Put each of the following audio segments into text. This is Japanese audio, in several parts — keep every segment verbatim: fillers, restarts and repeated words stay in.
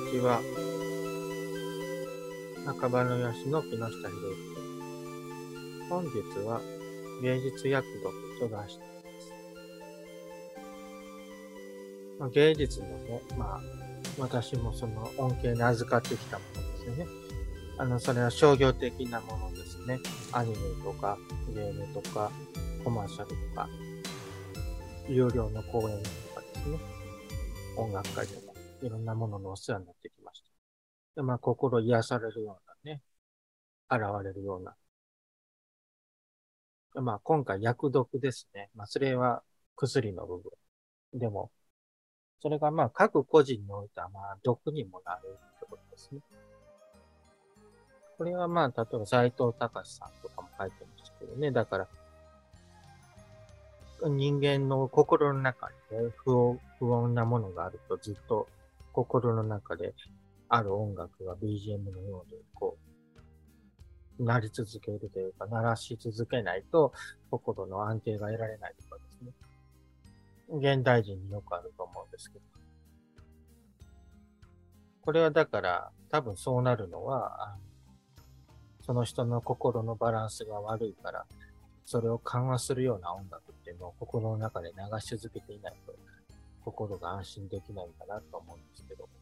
ちは。中場の吉の木下博之です。本日は芸術訳読と題しています。まあ、芸術のね、まあ、私もその恩恵に預かってきたものですよね。あの、それは商業的なものですね。アニメとか、ゲームとか、コマーシャルとか、有料の公演とかですね。音楽会とか、いろんなもののお世話になってきました。で、まあ、心癒されるようなね、現れるような。でまあ、今回、薬毒ですね。まあ、それは薬の部分。でも、それがまあ、各個人においては、まあ、毒にもなるってことですね。これはまあ、例えば斎藤隆さんとかも書いてましたけどね。だから、人間の心の中に、ね、不穏、不穏なものがあるとずっと心の中である音楽が ビージーエム のようにこう、鳴り続けるというか、鳴らし続けないと心の安定が得られないとかですね。現代人によくあると思うんですけど。これはだから多分そうなるのは、その人の心のバランスが悪いから、それを緩和するような音楽っていうのを心の中で流し続けていないと、心が安心できないんだなと思うんですけど。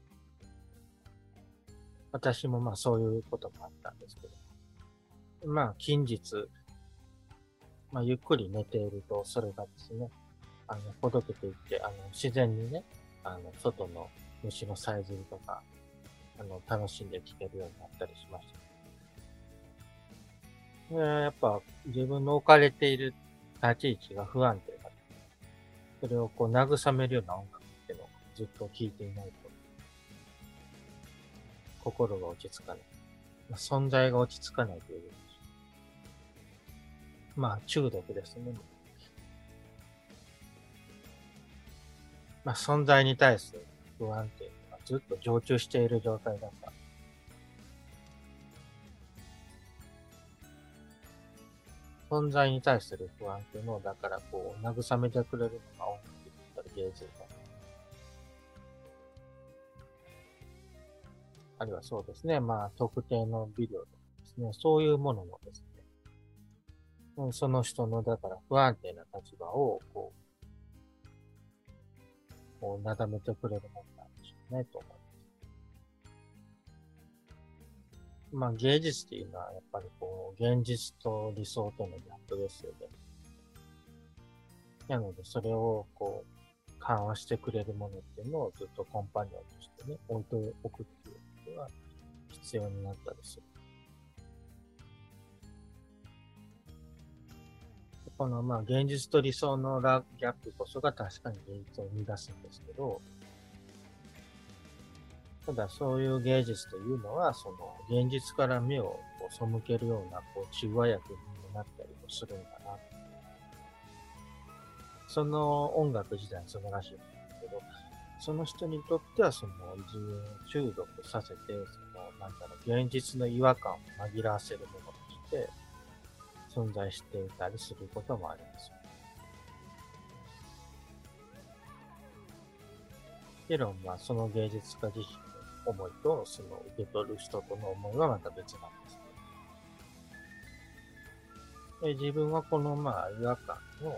私もまあそういうこともあったんですけど。まあ近日、まあゆっくり寝ていると、それがですね、あの、ほどけていって、あの、自然にね、あの、外の虫のさえずりとか、あの、楽しんで聴けるようになったりしました。やっぱ自分の置かれている立ち位置が不安定だ。それをこう慰めるような音楽っていうのをずっと聴いていないと心が落ち着かない。まあ、存在が落ち着かないという。まあ中毒ですね。まあ存在に対する不安っていうのがずっと常駐している状態だった。存在に対する不安っていうのを、だからこう、慰めてくれるのが音楽だったり芸術だ。あるいはそうですね、まあ特定のビデオとかですね、そういうものもですね、その人の、だから不安定な立場を、こう、こう、なだめてくれるものなんでしょうね、と思います。まあ芸術っていうのは、やっぱりこう、現実と理想とのギャップですよね。なので、それをこう、緩和してくれるものっていうのをずっとコンパニオンとしてね、置いておくっていうことが必要になったりする。このまあ現実と理想のラギャップこそが確かに現実を生み出すんですけど、ただそういう芸術というのは、その現実から目をこう背けるようなこう中和薬になったりもするんだな。その音楽自体素晴らしいんですけど、その人にとってはその自分を中毒させて、そのなんだろう、現実の違和感を紛らわせるものとして存在していたりすることもありますよ。もちろん、まあ、その芸術家自身の思いと、その受け取る人との思いはまた別なんですね。で自分はこの、まあ、違和感の、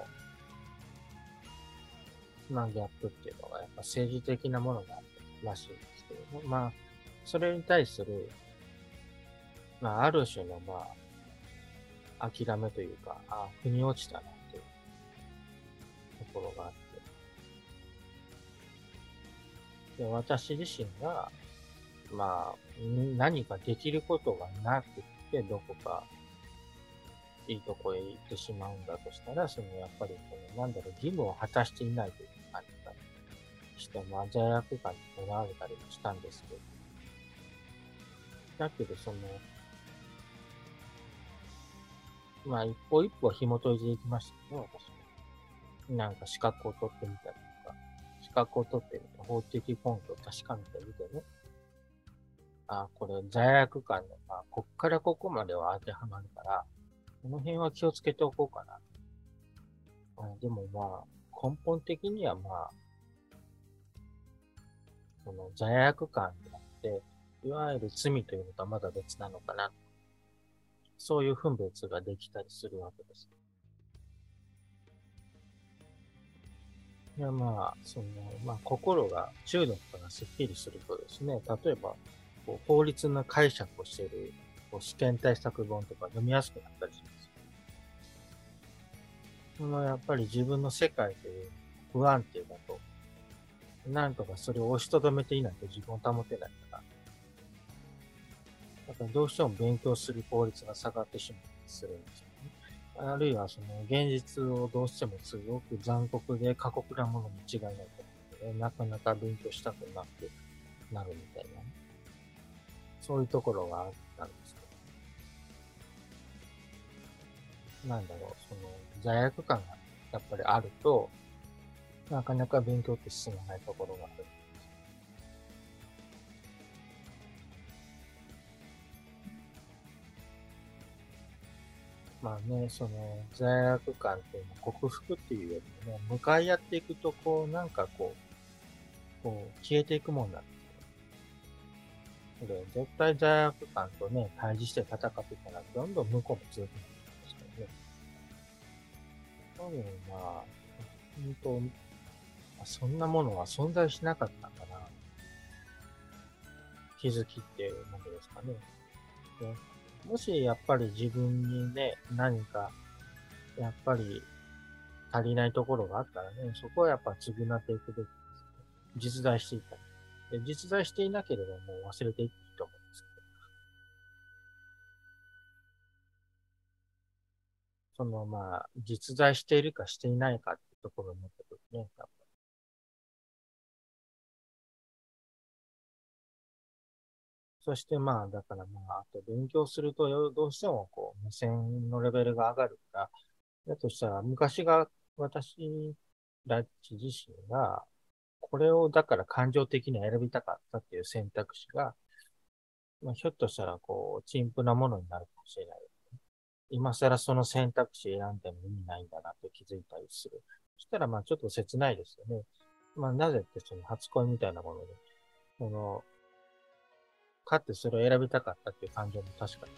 まあ、ギャップっていうのが、やっぱ政治的なものがあるらしいんですけども、まあ、それに対する、まあ、ある種の、まあ、諦めというか、あ、腑に落ちたなっていうところがあって、で私自身が、まあ、何かできることがなくって、どこかいいとこへ行ってしまうんだとしたら、そのやっぱりこの、なんだろう、義務を果たしていないという感じがして、まあ、罪悪感にとらわれたりもしたんですけど、だけどその、まあ、一歩一歩紐解いていきましたね、私も。なんか資格を取ってみたりとか、資格を取ってみて法的根拠を確かめてみてね、あ、これ罪悪感の、まあ、こっからここまでは当てはまるから、この辺は気をつけておこうかな。うん、でもまあ、根本的にはまあ、 その罪悪感であって、いわゆる罪というのとはまだ別なのかな。そういう分別ができたりするわけです。いや、まあ、その、まあ、心が、中毒がすっきりするとですね、例えば、こう法律の解釈をしているこう試験対策本とか読みやすくなったりします。そのやっぱり自分の世界という不安定だと、なんとかそれを押しとどめていないと自分を保てないから、だからどうしても勉強する効率が下がってしまったりするんですよね。あるいはその現実をどうしてもすごく残酷で過酷なものに違いないと思って、なかなか勉強したくなくなるみたいなね。そういうところがあったんですけど、なんだろう、その罪悪感がやっぱりあると、なかなか勉強って進まないところがある。まあね、その罪悪感っていうのを克服っていうよりもね、向かい合っていくと、こう、なんかこう、こう、消えていくもんなんですよ。で、絶対罪悪感とね、対峙して戦ってたら、どんどん向こうも強くなっていくんですからね。多分まあ、本当、そんなものは存在しなかったんだな。気づきっていうものですかね。でもしやっぱり自分にね、何か、やっぱり足りないところがあったらね、そこはやっぱ償っていくべきですね。実在していたり。で実在していなければもう忘れていいと思うんですけど、そのまあ、実在しているかしていないかっていうところになった時ね、やっぱそしてまあ、だからまあ、あと勉強するとよどうしてもこう、無線のレベルが上がるから、だとしたら昔が私たち自身が、これをだから感情的に選びたかったっていう選択肢が、まあ、ひょっとしたらこう、陳腐なものになるかもしれない。今更その選択肢選んでも意味ないんだなと気づいたりする。そしたらまあちょっと切ないですよね。まあなぜってその初恋みたいなもので、その、かってそれを選びたかったっていう感情も確か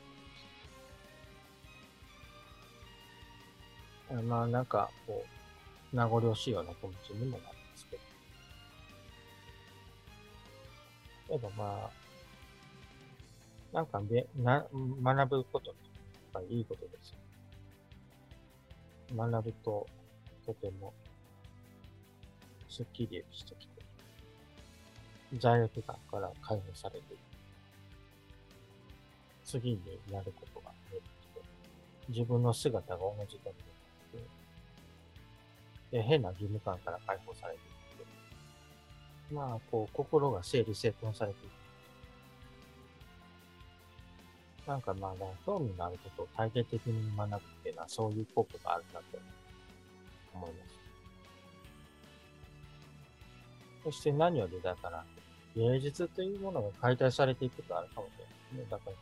に。まあなんかこう、名残惜しいような気持ちにもなるんですけど。けどまあ、なんかべな学ぶことってやっぱりいいことですよ。学ぶととてもスッキリしてきて、罪悪感から解放されていく。次にやることが見えてきて、自分の姿が同じだと思って、で、変な義務感から解放されていって、まあ、こう、心が整理整頓されていく。なんかまあ、興味のあることを体系的に学ぶっていうのはそういう効果があるなと思います。そして何よりだから、芸術というものが解体されていくことあるかもしれないね。だから、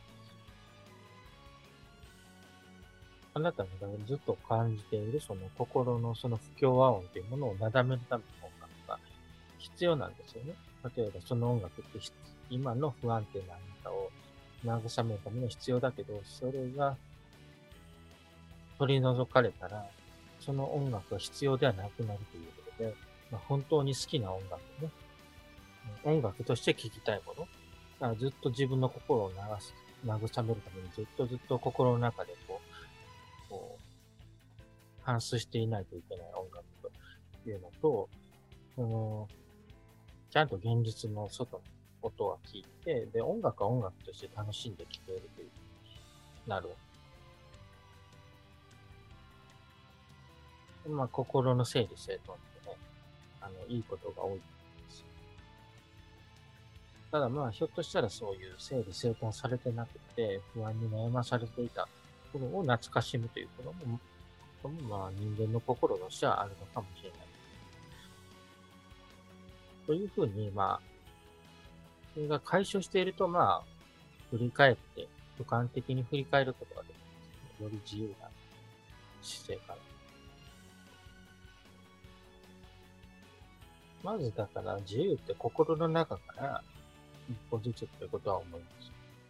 あなたがずっと感じているその心のその不協和音というものをなだめるための音楽が必要なんですよね。例えばその音楽って今の不安定なあなたを慰めるために必要だけど、それが取り除かれたら、その音楽が必要ではなくなるということで、まあ、本当に好きな音楽ね、音楽として聴きたいもの、だからずっと自分の心を流す、慰めるためにずっとずっと心の中でこう、こう反芻していないといけない音楽というのと、そのちゃんと現実の外の音は聞いて、で、音楽は音楽として楽しんで聴けるという、なる。まあ、心の整理整頓ってね、あの、いいことが多いです。ただまあ、ひょっとしたらそういう整理整頓されてなくて、不安に悩まされていたところを懐かしむということも、こともまあ、人間の心としてはあるのかもしれない。というふうに、まあ、それが解消していると、まあ、振り返って、俯瞰的に振り返ることができます。より自由な姿勢から。 まずだから自由って心の中から一歩ずつってことは思います。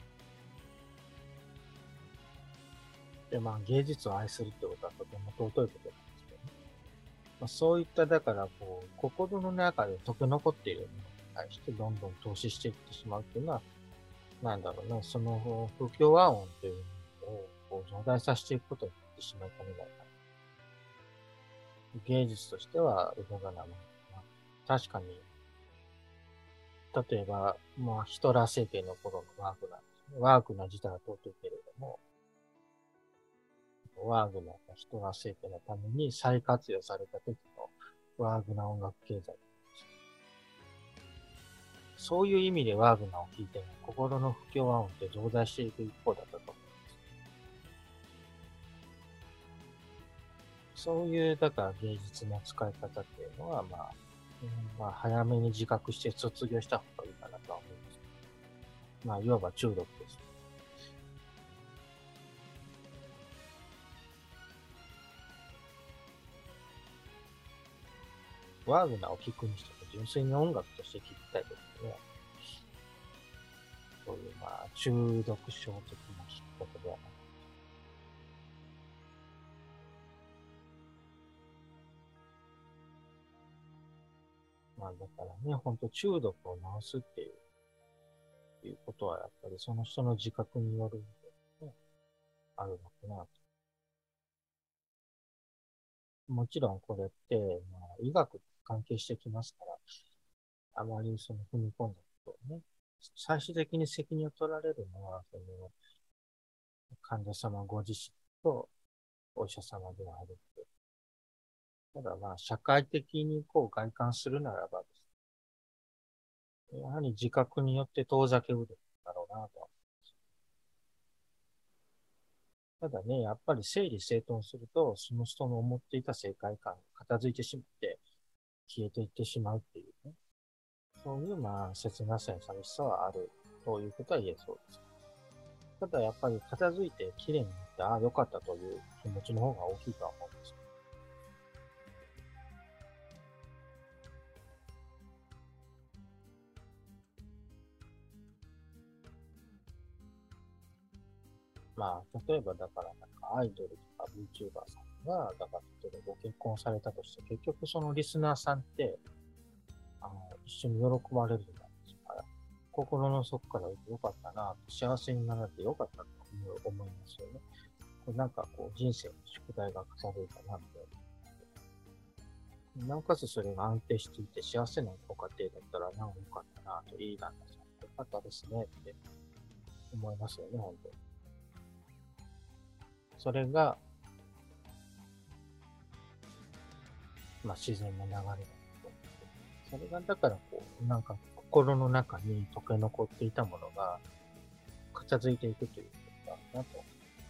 で、まあ芸術を愛するってことはとても尊いことなんですけどね。まあ、そういっただからこう、心の中で溶け残っているものに対してどんどん投資していってしまうっていうのは、なんだろうな、その不協和音というのをこう増大させていくことになってしまうためだから。芸術としては動かないものだな。確かに、例えば、まあ、ヒトラー政権の頃のワーグナーですね。ワーグナー自体は尊いけれども、ワーグナーがヒトラー政権のために再活用された時のワーグナー音楽経済。そういう意味でワーグナーを聴いても心の不協和音って増大していく一方だったと思う。そういう、だから芸術の使い方っていうのは、まあ、うん、まあ、早めに自覚して卒業した方がいいかなとは思います。まあ、いわば中毒です。ワーグナーを聴くにしても純粋に音楽として聴きたいですね。そういう、まあ、中毒症的な聴き方ではなく。まあ、だからね、ほんと中毒を治すっていう、いうことは、やっぱりその人の自覚によるんで、ね、あるのかなと。もちろんこれって、まあ、医学と関係してきますから、あまりその踏み込んだことをね、最終的に責任を取られるのは、その患者様ご自身とお医者様ではあるので、ただまあ、社会的にこう外観するならばですね、やはり自覚によって遠ざけるだろうなと。ただね、やっぱり整理整頓すると、その人の思っていた正解感が片付いてしまって、消えていってしまうっていうね。そういうまあ、切なさや寂しさはあるということは言えそうです。ただやっぱり片付いて綺麗になって、ああ、よかったという気持ちの方が大きいとは思うんです。まあ、例えばだからなんかアイドルとか VTuber さんが、だから例えばご結婚されたとして、結局そのリスナーさんって、あの、一緒に喜ばれるじゃないですか。心の底から良かったな、幸せになられて良かったと思いますよね。これなんかこう人生の宿題が重ねたな、みたいな。なおかつそれが安定していて幸せなご家庭だったら、なお良かったなと、いい旦那さん、良かったですねって思いますよね、本当に。それが、まあ自然な流れだと思って。それがだからこう、なんか心の中に溶け残っていたものが片付いていくということだなと。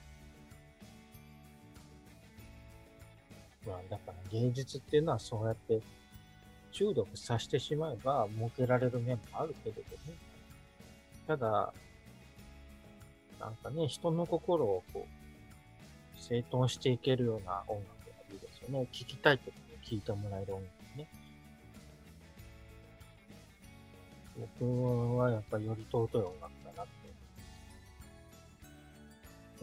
まあだから芸術っていうのはそうやって中毒させてしまえば設けられる面もあるけれどね。ただ、なんかね、人の心をこう、整頓していけるような音楽がいいですよね。聴きたいときに聴いてもらえる音楽ね。僕はやっぱりより尊い音楽だなって。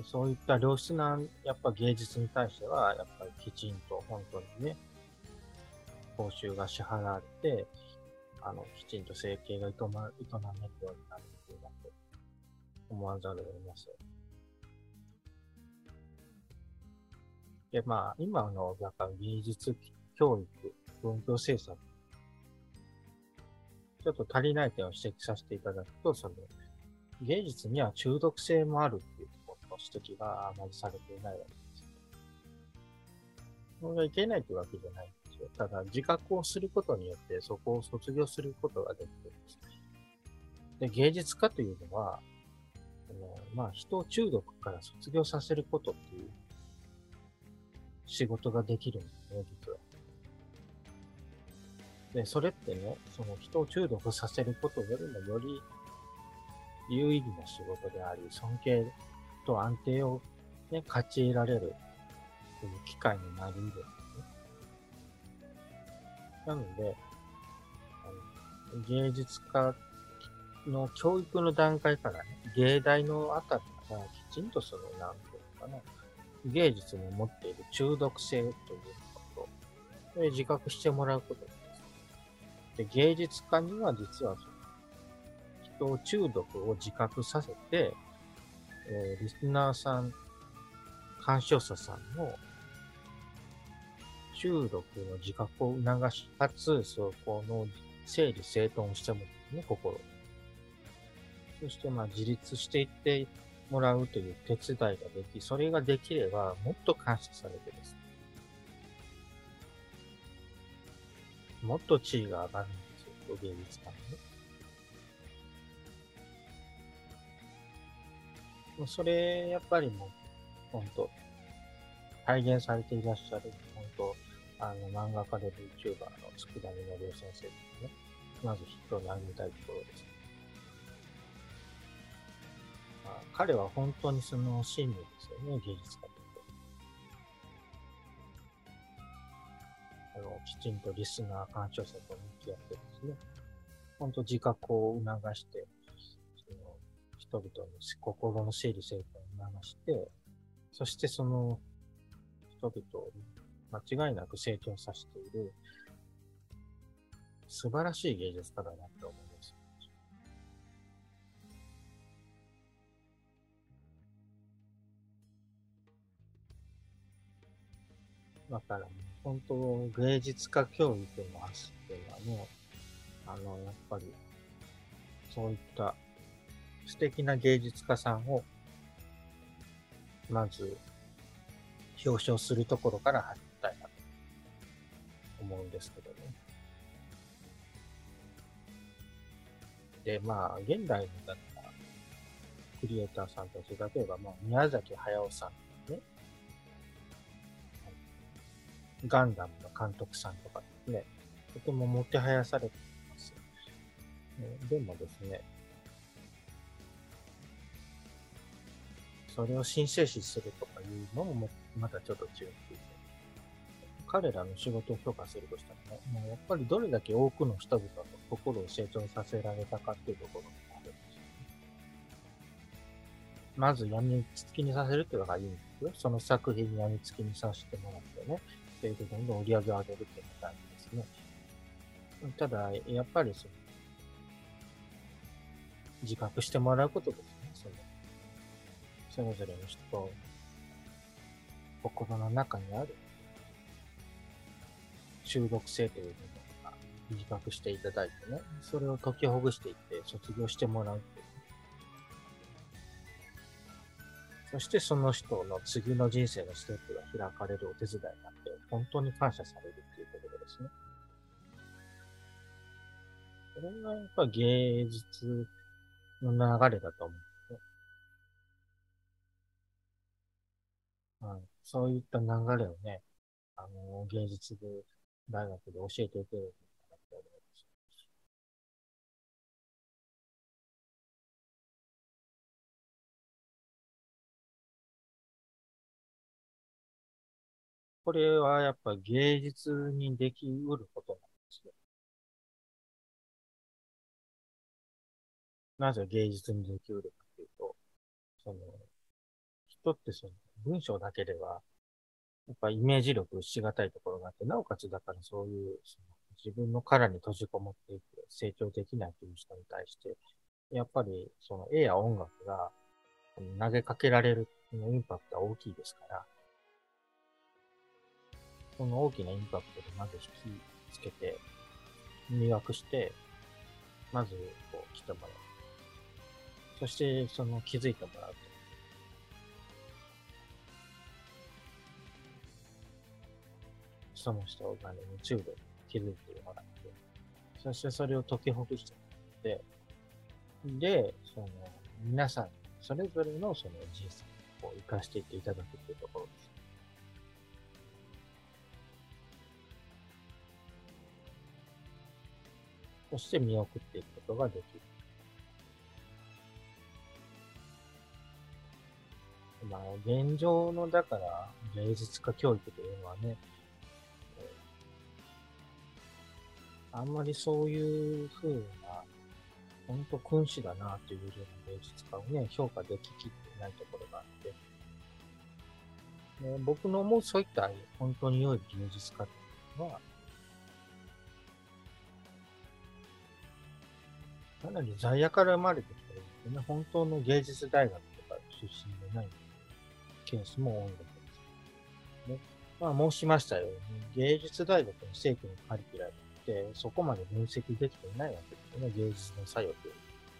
そういった良質な、やっぱ芸術に対しては、やっぱりきちんと本当にね、報酬が支払われて、あの、きちんと生計が営ま、営めるようになるっていうのと思わざるを得ません。で、まあ、今の、だから芸術教育、文教政策、ちょっと足りない点を指摘させていただくと、その、芸術には中毒性もあるっていうことの指摘があまりされていないわけです。それがいけないというわけじゃないんですよ。ただ、自覚をすることによって、そこを卒業することができるんです。で、芸術家というのは、あのまあ、人を中毒から卒業させることっていう仕事ができるんですね、実は。で、それってね、その人を中毒させることよりもより有意義な仕事であり、尊敬と安定をね、勝ち得られるという機会になるんですね。なので、 芸術家の教育の段階からね、芸大のあたりからきちんとその、なんていうのかな、芸術に持っている中毒性ということ、で自覚してもらうことです。で、芸術家には実はその人を中毒を自覚させて、えーリスナーさん、鑑賞者さんの中毒の自覚を促し、かつ、そこの整理整頓してもらうね、心を。そして、まあ、自立していってもらうという手伝いができ、それができれば、もっと感謝されてですね、もっと地位が上がるんですよ、芸術家のね。もうそれ、やっぱりもう、本当体現されていらっしゃる、本当あの、漫画家で VTuber の佃煮のりょう先生ですね。まず筆頭に挙げたいところです。まあ、彼は本当にその真理ですよね、芸術家として。あの、きちんとリスナー、鑑賞者と向き合ってですね、本当自覚を促して、その人々の心の整理整頓を促して、そしてその人々を間違いなく成長させている素晴らしい芸術家だなって思います。だからね、本当芸術家教育の話っていうのはね、あの、やっぱりそういった素敵な芸術家さんをまず表彰するところから始めたいなと思うんですけどね。で、まあ、現代のだったら、クリエイターさんたち、例えば、まあ、宮崎駿さんね、ガンダムの監督さんとかですね、とてももてはやされています。でもですね、それを神聖視するとかいうのもまたちょっと違っていて、彼らの仕事を評価するとしたらね、もうやっぱりどれだけ多くの人々の心を成長させられたかっていうところにあるんですよね。まず病みつきにさせるっていうのがいいんですよ。その作品に病みつきにさせてもらってね、それでどんどん売り上げを上げるっていうのが大事ですね。ただ、やっぱりその、自覚してもらうことですね。その、それぞれの人と心の中にある中毒性というものが自覚していただいてね、それを解きほぐしていって卒業してもらうっていう。そしてその人の次の人生のステップが開かれるお手伝いになって、本当に感謝されるっていうところですね。これがやっぱ芸術の流れだと思うんですね。はい、そういった流れをね、あの、芸術大学で教えていけるかなと思います。これはやっぱ芸術にできうることなんですよ。なぜ芸術にできうるかというと、その、人ってその文章だけでは、やっぱイメージ力しがたいところがあって、なおかつだからそういう、その自分の殻に閉じこもっていて成長できないという人に対して、やっぱりその絵や音楽が投げかけられるインパクトは大きいですから、その大きなインパクトでまず引きつけて、磨くして、まずこう来てもらう。そしてその気づいてもらうと。その人がね、中毒に気づいてもらって、そしてそれを解きほぐしてもらって、で、その、皆さん、それぞれのその人生を生かしていっていただくというところです。そして見送っていくことができる。まあ、現状の、だから、芸術家教育というのはね、 あんまりそういう風な、ほんと君子だなというような芸術家をね、評価でききってないところがあって、で僕の思うそういった本当に良い芸術家っていうのは、かなり在野から生まれてきた人でね、本当の芸術大学とか出身でないケースも多いわけですね。まあ申しましたように、芸術大学の正規のカリキュラムってそこまで分析できていないわけですよね、芸術の作用という。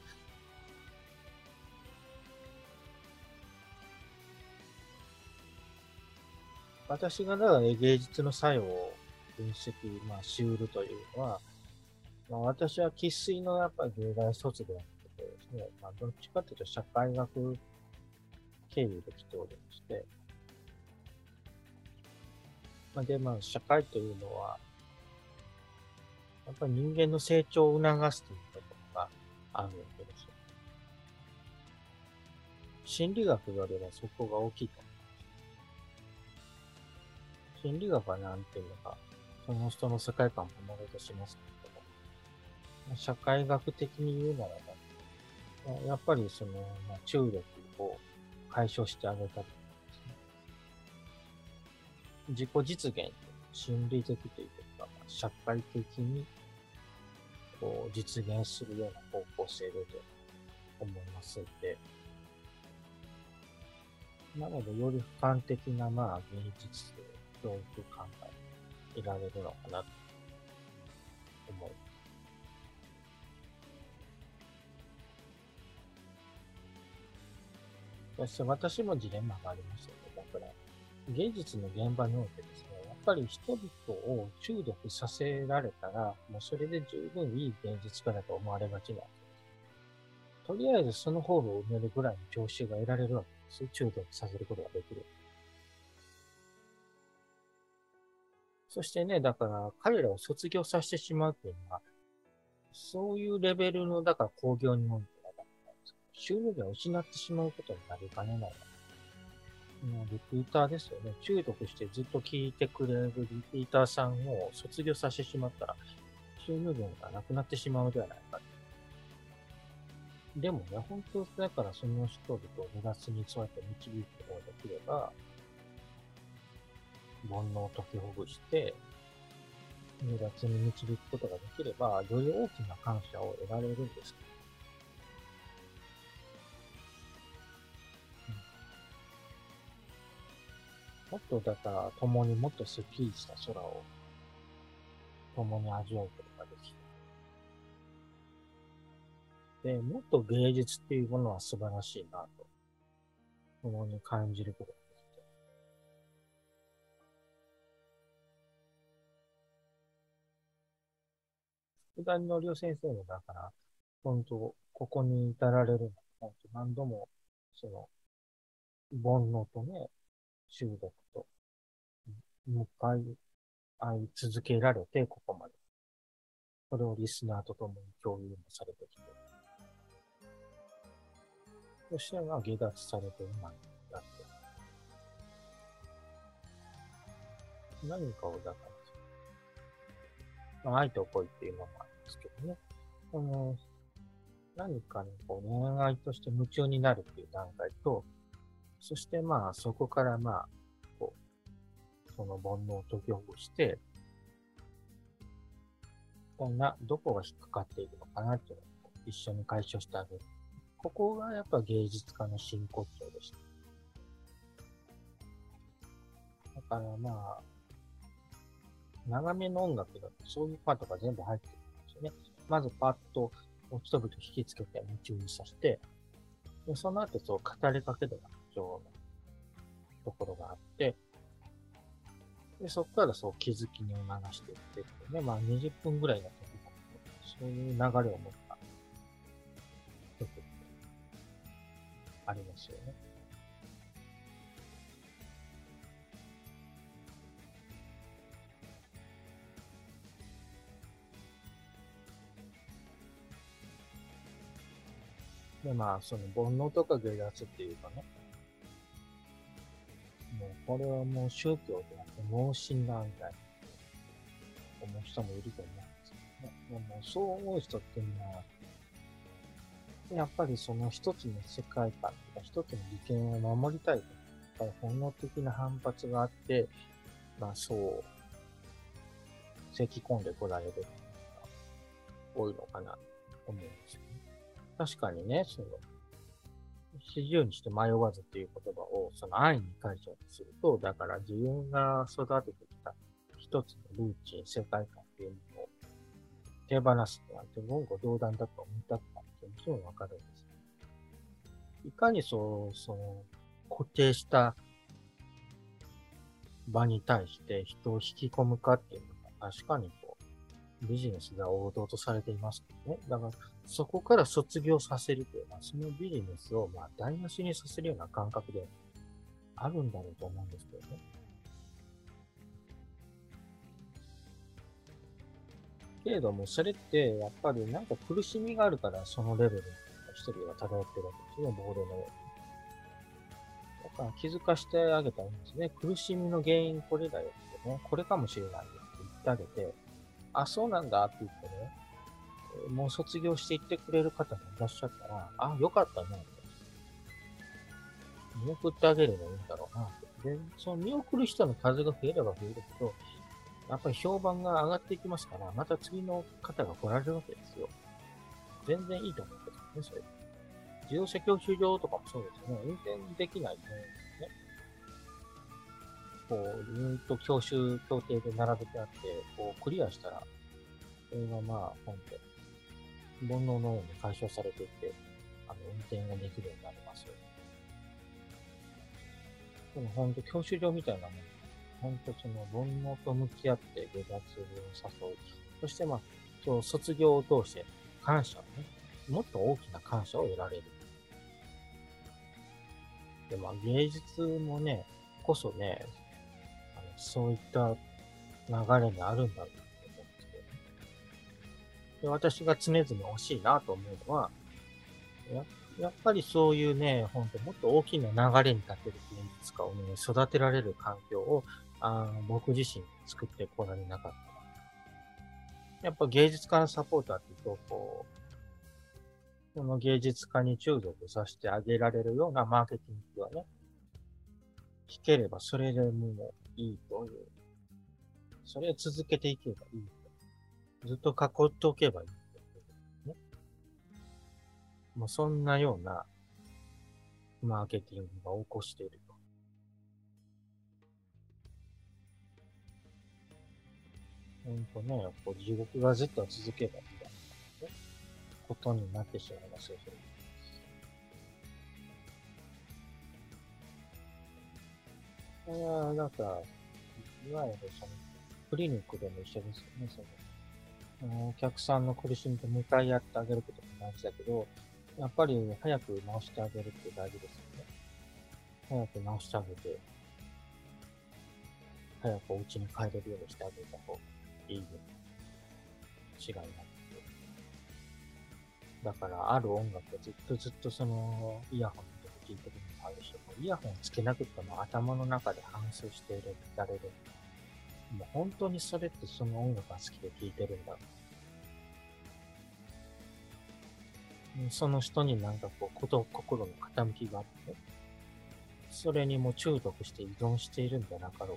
私がだから芸術の作用を分析、まあ、しうるというのは、まあ、私は生粋のやっぱり芸大卒であってですね、まあ、どっちかというと社会学経由で来ておりまして、まあ、で、まあ、社会というのは、やっぱり人間の成長を促すというところがあるわけですよ。心理学よりはそこが大きいと思う。心理学は何ていうのか、その人の世界観をものとしますけれども、社会学的に言うならば、やっぱりその、まあ、注力を解消してあげたりですね、自己実現、心理的というか、社会的にこう実現するような方向性でと思いますので、なので、より俯瞰的な、まあ、芸術、教育観が得られるのかなと思います。そして私もジレンマがありましたね。だから、芸術の現場においてですね、やっぱり人々を中毒させられたら、もうそれで十分いい芸術家だと思われがちなんです。とりあえずそのホールを埋めるぐらいの常習が得られるわけです。中毒させることができる。そしてね、だから彼らを卒業させてしまうっていうのは、そういうレベルの、だから興行においては、収入源を失ってしまうことになりかねない。リピーターですよね。中毒してずっと聞いてくれるリピーターさんを卒業させてしまったら、収入源がなくなってしまうではないか。でもね、本当だからその人々を目立つにそうやって導くことができれば、煩悩を解きほぐして、目立つに導くことができれば、より大きな感謝を得られるんです。もっとだから、共にもっとスッキリした空を共に味わうことができる。で、もっと芸術っていうものは素晴らしいなと、共に感じることができて。福田のりお先生もだから、本当、ここに至られるのは、本当何度も、その、煩悩とね、中毒と向かい合い続けられて、ここまで。それをリスナーと共に共有もされてきて。そして、まあ、下脱されて今になって。何かをだから、まあ、愛と恋っていうのもあるんですけどね。この、何かにこう恋愛として夢中になるっていう段階と、そしてまあ、そこからまあ、こう、その煩悩を解きほぐして、な、どこが引っかかっているのかなっていうのを一緒に解消してあげる。ここがやっぱ芸術家の真骨頂でした。だからまあ、長めの音楽だとそういうパートが全部入ってるんですよね。まずパッと人々引きつけて夢中にさせて、でその後そう語りかけるようなところがあって、でそこからそう気づきに促していってってね、まあにじゅっぷんぐらいの時も、そういう流れを持った曲ってありますよね。で、まあ、その煩悩とか下脱っていうかね、もうこれはもう宗教であって盲信だみたいな思う人もいると思うんですけどね。 でもそう思う人っていうのは、やっぱりその一つの世界観とか一つの利権を守りたいとか、本能的な反発があって、まあそう、咳き込んでこられる方が多いのかなと思うんですよね。確かにね、その、四十にして迷わずっていう言葉をその安易に解釈すると、だから自分が育ててきた一つのルーチン、世界観っていうものを手放すなんて言語道断だと思ったかってもちろんわかるんです。いかにそう、その固定した場に対して人を引き込むかっていうのが確かにこうビジネスが王道とされていますけどね。だからそこから卒業させるというのは、そのビジネスをまあ台無しにさせるような感覚であるんだろうと思うんですけどね。けれども、それってやっぱりなんか苦しみがあるからそのレベルの一人が漂ってるわけですよね、ボールのように。だから気づかしてあげたらいいんですね。苦しみの原因これだよってね、これかもしれないよって言ってあげて、あ、そうなんだって言ってね、もう卒業していってくれる方がいらっしゃったら、あ、よかったねって。見送ってあげればいいんだろうなって。で、その見送る人の数が増えれば増えるほど、やっぱり評判が上がっていきますから、また次の方が来られるわけですよ。全然いいと思うんですよね、それ。自動車教習所とかもそうですよね。運転できないとね、こう、ずっと教習、協定で並べてあって、こう、クリアしたら、それがまあ、本当煩悩のように解消されていって、あの、運転ができるようになりますよね。でも本当、教習所みたいなもん。本当その煩悩と向き合って下脱を誘う。そしてまあ、そう、卒業を通して感謝をね、もっと大きな感謝を得られる。で、まあ芸術もね、こそね、あのそういった流れにあるんだろうと思うんですけどね。で、私が常々欲しいなと思うのは、ややっぱりそういうね、ほんともっと大きな流れに立てる現実家をね、育てられる環境を、あ僕自身作ってこられなかった。やっぱ芸術家のサポーターっていうと、こう、この芸術家に中毒させてあげられるようなマーケティングがね、聞ければそれでもういいという。それを続けていけばいいと。ずっと囲っておけばいいと、ね。もうそんなようなマーケティングが起こしていると。ほんとね、こう地獄がずっと続けばいいだろうな、ことになってしまいますよ、それ。いやー、なんか、いわゆるその、クリニックでも一緒ですよね、その。あのお客さんの苦しみと向かい合ってあげることも大事だけど、やっぱり早く治してあげるって大事ですよね。早く治してあげて、早くお家に帰れるようにしてあげた方がいいよ。違いなくて。だから、ある音楽をずっとずっとその、イヤホンで聴いてるのもあるし、イヤホンつけなくても頭の中で反芻している、られる。もう本当にそれってその音楽が好きで聴いてるんだ。その人になんかこう、こと、心の傾きがあって、それにも中毒して依存しているんじゃなかろうか。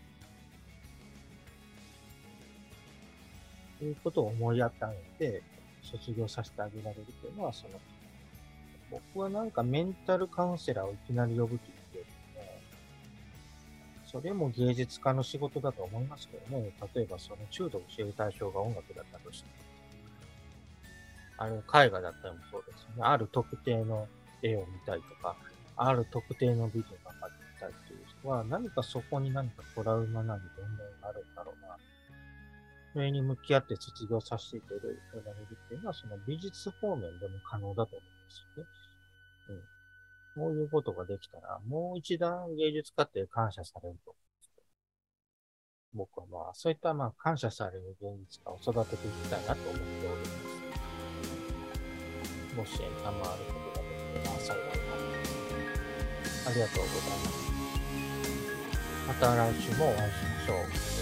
ということを思い当たって、卒業させてあげられるというのは、その、僕はなんかメンタルカウンセラーをいきなり呼ぶ気っていうね、それも芸術家の仕事だと思いますけどね、例えばその中毒している対象が音楽だったとして、あれ絵画だったりもそうですよね。ある特定の絵を見たりとか、ある特定のビデオがあったりという人は、何かそこに何かトラウマなり問題があるんだろうな。それに向き合って卒業させていただけるっていうのは、その美術方面でも可能だと思うんですよね。うん。こういうことができたら、もう一段芸術家って感謝されると思うんですけど、僕はまあ、そういったまあ、感謝される芸術家を育てていきたいなと思っております。もし縁があることができれば幸いなります。ありがとうございます。また来週もお会いしましょう。